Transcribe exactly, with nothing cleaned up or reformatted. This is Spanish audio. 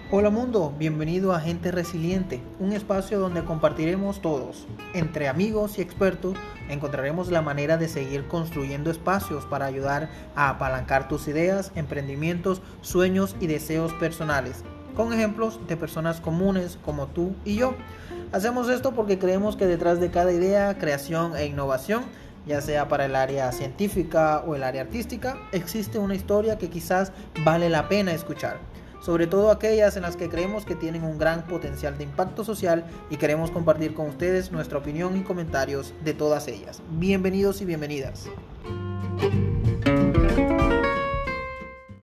Hola mundo, bienvenido a Gente Resiliente, un espacio donde compartiremos todos. Entre amigos y expertos encontraremos la manera de seguir construyendo espacios para ayudar a apalancar tus ideas, emprendimientos, sueños y deseos personales, con ejemplos de personas comunes como tú y yo. Hacemos esto porque creemos que detrás de cada idea, creación e innovación, ya sea para el área científica o el área artística, existe una historia que quizás vale la pena escuchar. Sobre todo aquellas en las que creemos que tienen un gran potencial de impacto social y queremos compartir con ustedes nuestra opinión y comentarios de todas ellas. Bienvenidos y bienvenidas.